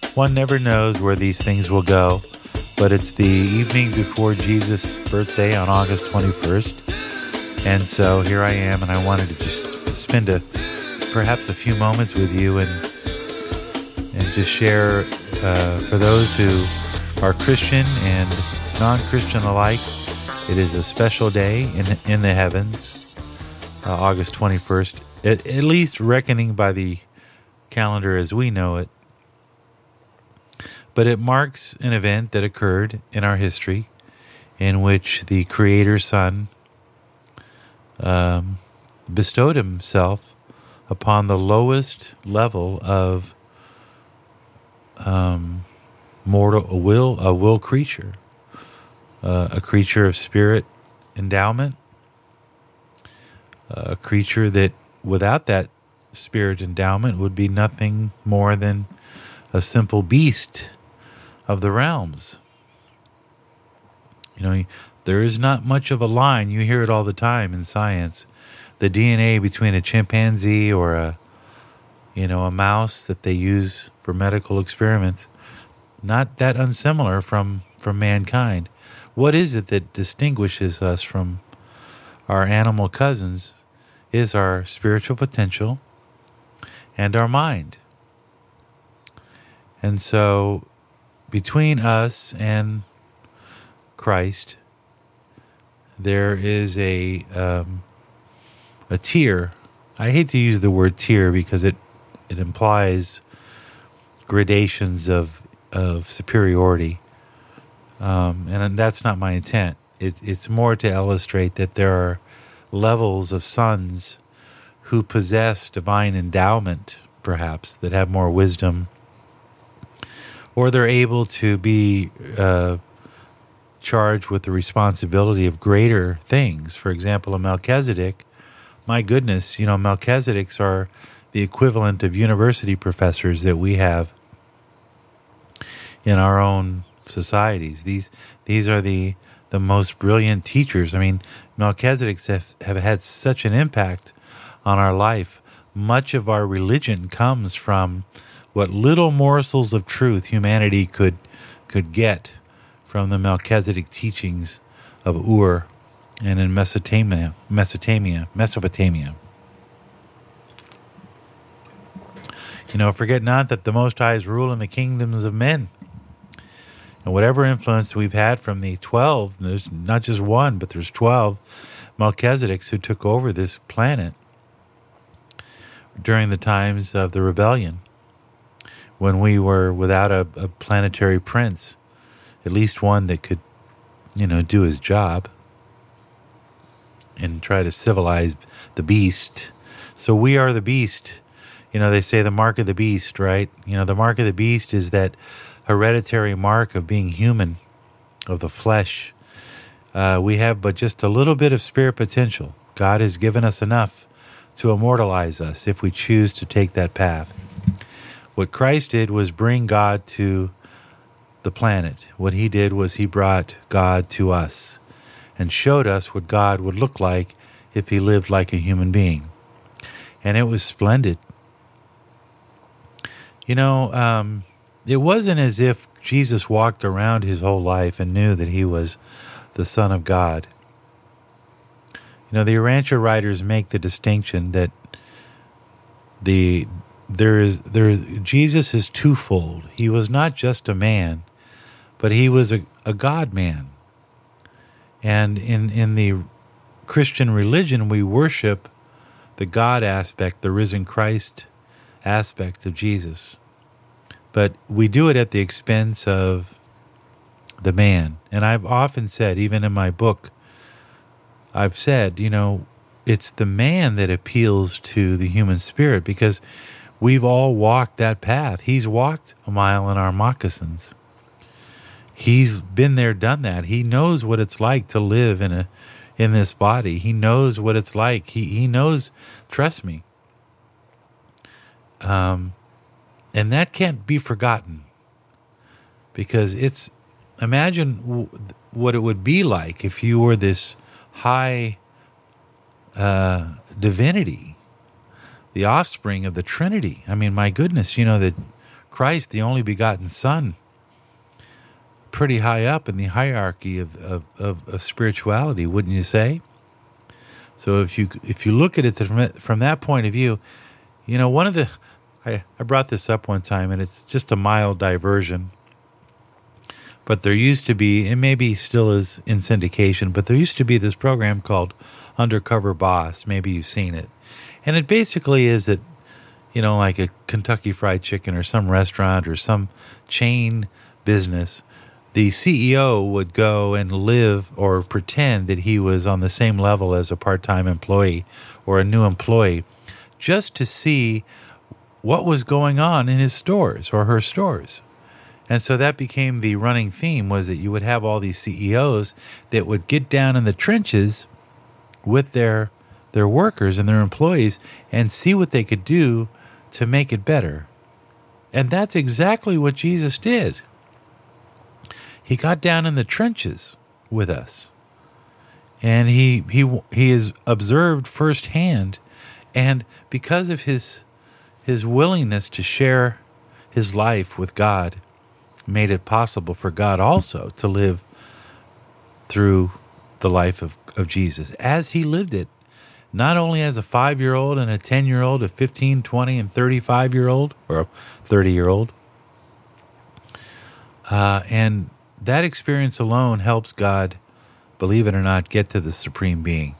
One never knows where these things will go, but it's the evening before Jesus' birthday on August 21st. And so here I am, and I wanted to just spend perhaps a few moments with you and just share for those who are Christian and non-Christian alike. It is a special day in the heavens, August 21st, at least reckoning by the calendar as we know it. But it marks an event that occurred in our history in which the Creator's Son bestowed himself upon the lowest level of a will creature, a creature of spirit endowment, a creature that without that spirit endowment would be nothing more than a simple beast of the realms. You know, there is not much of a line. You hear it all the time in science. The DNA between a chimpanzee or a mouse that they use for medical experiments, not that unsimilar from mankind. What is it that distinguishes us from our animal cousins is our spiritual potential and our mind. And so between us and Christ, there is a tier. I hate to use the word tier because it implies gradations of superiority, and that's not my intent. It's more to illustrate that there are levels of sons who possess divine endowment, perhaps, that have more wisdom, or they're able to be charged with the responsibility of greater things. For example, a Melchizedek, my goodness, Melchizedeks are the equivalent of university professors that we have in our own societies. These are the most brilliant teachers. I mean, Melchizedeks have had such an impact on our life. Much of our religion comes from what little morsels of truth humanity could get from the Melchizedek teachings of Ur and in Mesopotamia. Forget not that the Most High is rule in the kingdoms of men. And whatever influence we've had from the 12, there's not just one, but there's 12 Melchizedeks who took over this planet during the times of the rebellion, when we were without a planetary prince, at least one that could, do his job and try to civilize the beast. So we are the beast. They say the mark of the beast, right? The mark of the beast is that hereditary mark of being human, of the flesh. We have but just a little bit of spirit potential. God has given us enough to immortalize us if we choose to take that path. What Christ did was bring God to the planet. What he did was he brought God to us and showed us what God would look like if he lived like a human being. And it was splendid. It wasn't as if Jesus walked around his whole life and knew that he was the Son of God. The Urantia writers make the distinction that Jesus is twofold. He was not just a man, but he was a God-man. And in the Christian religion, we worship the God aspect, the risen Christ aspect of Jesus. But we do it at the expense of the man. And I've often said, even in my book, I've said, it's the man that appeals to the human spirit, because we've all walked that path. He's walked a mile in our moccasins. He's been there, done that. He knows what it's like to live in this body. He knows what it's like. He knows, trust me. And that can't be forgotten, because imagine what it would be like if you were this high divinity, the offspring of the Trinity. I mean, my goodness, that Christ, the only begotten Son, pretty high up in the hierarchy of spirituality, wouldn't you say? So if you look at it from that point of view, one of the I brought this up one time, and it's just a mild diversion. But there used to be, and maybe still is in syndication, but there used to be this program called Undercover Boss. Maybe you've seen it. And it basically is that, like a Kentucky Fried Chicken or some restaurant or some chain business, the CEO would go and live or pretend that he was on the same level as a part-time employee or a new employee just to see what was going on in his stores or her stores. And so that became the running theme, was that you would have all these CEOs that would get down in the trenches with their workers and their employees and see what they could do to make it better. And that's exactly what Jesus did. He got down in the trenches with us. And he is observed firsthand. And because of his willingness to share his life with God, made it possible for God also to live through the life of Jesus as he lived it, not only as a 5-year-old and a 10-year-old, a 15, 20, and 35-year-old, or a 30-year-old. And that experience alone helps God, believe it or not, get to the Supreme Being.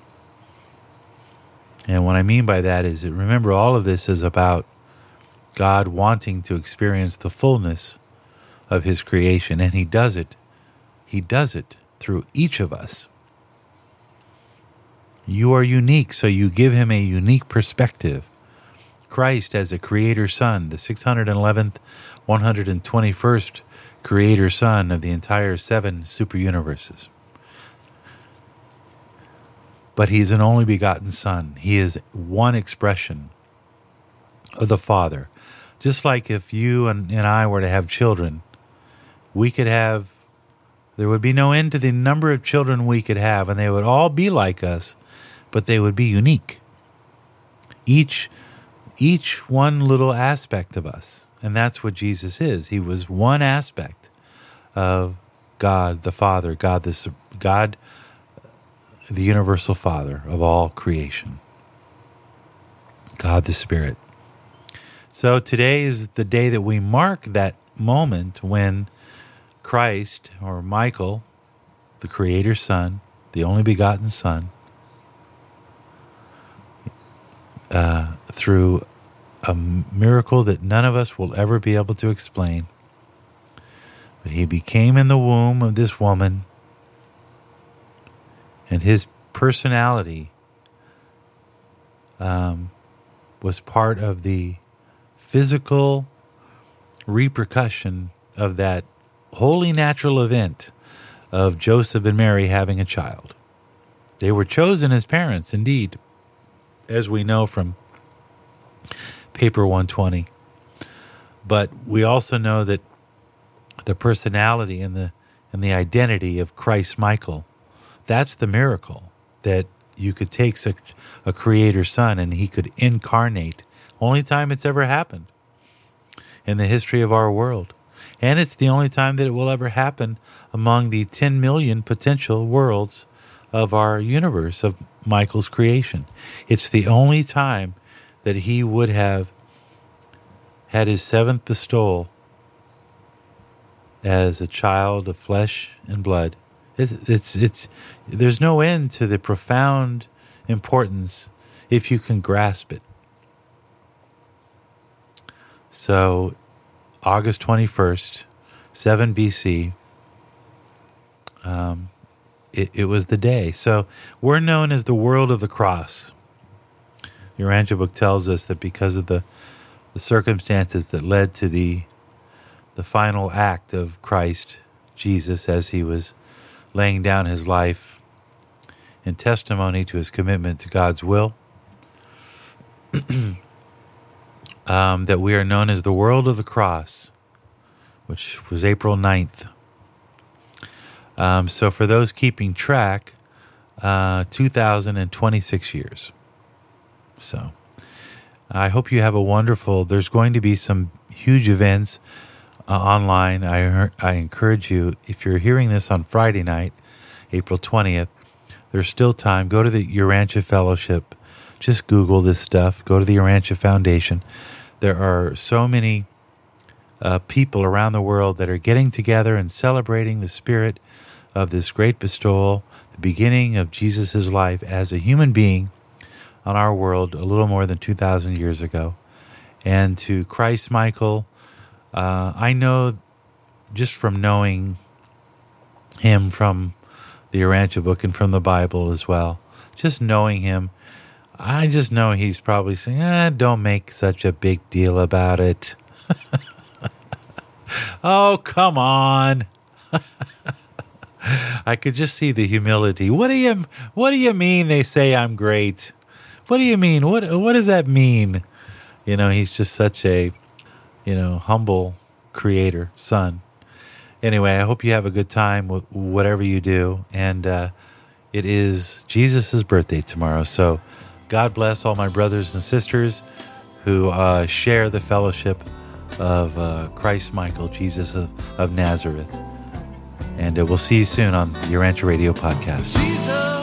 And what I mean by that is that, remember, all of this is about God wanting to experience the fullness of his creation, and he does it. He does it through each of us. You are unique, so you give him a unique perspective. Christ as a creator son, the 611th, 121st creator son of the entire 7 super universes. But he's an only begotten son. He is one expression of the Father. Just like if you and I were to have children, there would be no end to the number of children we could have, and they would all be like us, but they would be unique. Each one little aspect of us. And that's what Jesus is. He was one aspect of God the Father, God the universal Father of all creation. God the Spirit. So today is the day that we mark that moment when Christ, or Michael, the Creator's Son, the only begotten Son, through a miracle that none of us will ever be able to explain, but he became in the womb of this woman, and his personality was part of the physical repercussion of that wholly natural event of Joseph and Mary having a child. They were chosen as parents, indeed, as we know from Paper 120. But we also know that the personality and the identity of Christ Michael, that's the miracle, that you could take such a creator son and he could incarnate. Only time it's ever happened in the history of our world. And it's the only time that it will ever happen among the 10 million potential worlds of our universe, of Michael's creation. It's the only time that he would have had his 7th bestowal as a child of flesh and blood. There's no end to the profound importance if you can grasp it. So, August 21st, 7 BC, it was the day. So we're known as the world of the cross. The Urantia book tells us that because of the circumstances that led to the final act of Christ Jesus as he was laying down his life in testimony to his commitment to God's will, that we are known as the world of the cross, which was April 9th. So for those keeping track, 2026 years. So I hope you have a wonderful, there's going to be some huge events online. I encourage you, if you're hearing this on Friday night, April 20th, there's still time. Go to the Urantia Fellowship. Just Google this stuff. Go to the Urantia Foundation. There are so many people around the world that are getting together and celebrating the spirit of this great bestowal, the beginning of Jesus' life as a human being on our world a little more than 2,000 years ago. And to Christ Michael, I know just from knowing him from the Urantia book and from the Bible as well, just knowing him, I just know he's probably saying, don't make such a big deal about it. Oh, come on. I could just see the humility. What do you mean they say I'm great? What do you mean? What does that mean? He's just such a, humble creator, son. Anyway, I hope you have a good time with whatever you do. And it is Jesus' birthday tomorrow. So God bless all my brothers and sisters who share the fellowship of Christ Michael, Jesus of Nazareth. And we'll see you soon on the Urantia Radio podcast. Jesus.